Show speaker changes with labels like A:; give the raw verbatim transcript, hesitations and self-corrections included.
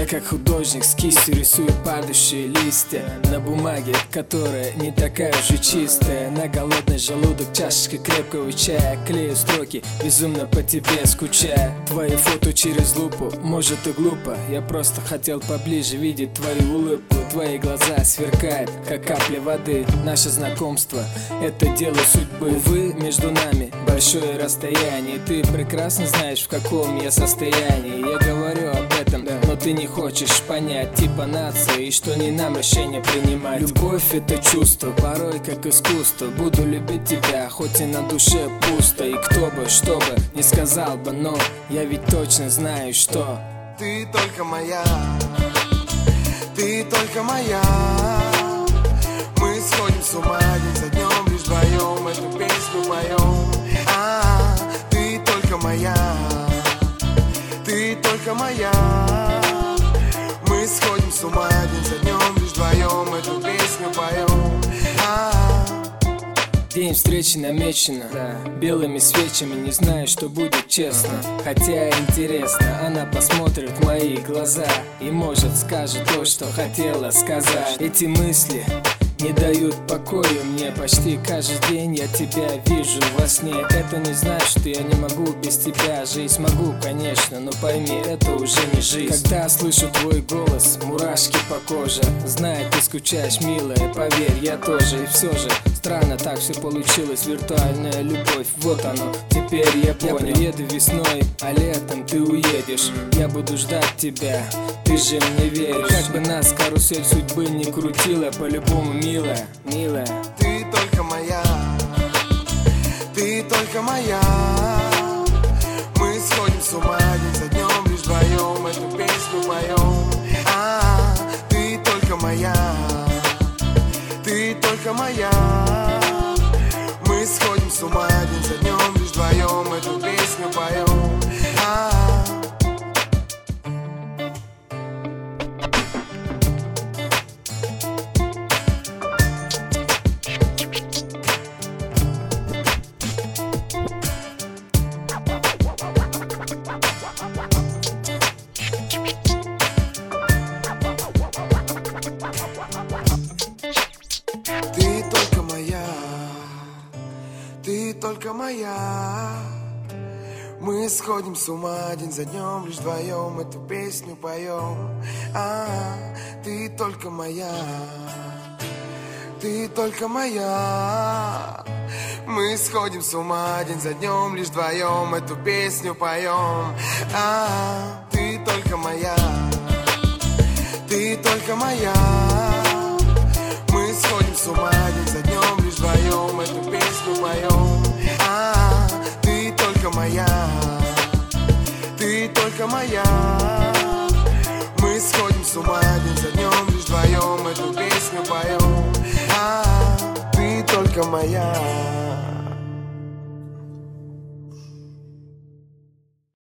A: Я как художник с кистью рисую падающие листья на бумаге, которая не такая уже чистая. На голодный желудок чашечка крепкого чая, клею строки, безумно по тебе скучая. Твои фото через лупу, может и глупо, я просто хотел поближе видеть твою улыбку. Твои глаза сверкают, как капли воды. Наше знакомство — это дело судьбы. Увы, между нами большое расстояние. Ты прекрасно знаешь, в каком я состоянии. Я говорю об этом, но ты не хочешь понять. Типа нации, и что не нам решение принимать. Любовь — это чувство, порой как искусство. Буду любить тебя, хоть и на душе пусто. И кто бы, что бы не сказал бы, но я ведь точно знаю, что
B: ты только моя, ты только моя. Мы сходим с ума день за днем, лишь вдвоем эту песню поем. А, ты только моя, ты только моя. Мы сходим с ума день за днем, лишь вдвоем эту песню поем. А,
A: день встречи намечено, да. Белыми свечами, не знаю, что будет честно. Хотя интересно, она посмотрит в мои глаза и, может, скажет то, что хотела сказать. Эти мысли не дают покоя мне. Почти каждый день я тебя вижу во сне. Это не значит, что я не могу без тебя жить. Могу, конечно, но пойми, это уже не жизнь. Когда слышу твой голос, мурашки по коже. Знаю, ты скучаешь, милая, поверь, я тоже. И все же странно так все получилось. Виртуальная любовь, вот оно, теперь я понял. Я приеду весной, а летом ты уедешь. Я буду ждать тебя, ты же мне веришь. Как бы нас карусель судьбы не крутила, по-любому милая, милая.
B: Ты только моя, ты только моя. Мы сходим с ума день за днем, лишь вдвоем эту песню поем. А, ты только моя, ты только моя. Мы сходим с ума день за днем, лишь вдвоем эту песню поем. А, ты только моя, ты только моя. Мы сходим с ума день за днем, лишь вдвоем эту песню поем. А, ты только моя, ты только моя. Мы сходим с ума день за днем, лишь вдвоем эту песню поем. А, ты только моя, ты только моя. Мы сходим с ума день за днем, лишь вдвоем эту песню поем. А, ты только моя, ты только моя. Мы сходим с ума день за днем, лишь вдвоем эту песню поем. А, ты только моя.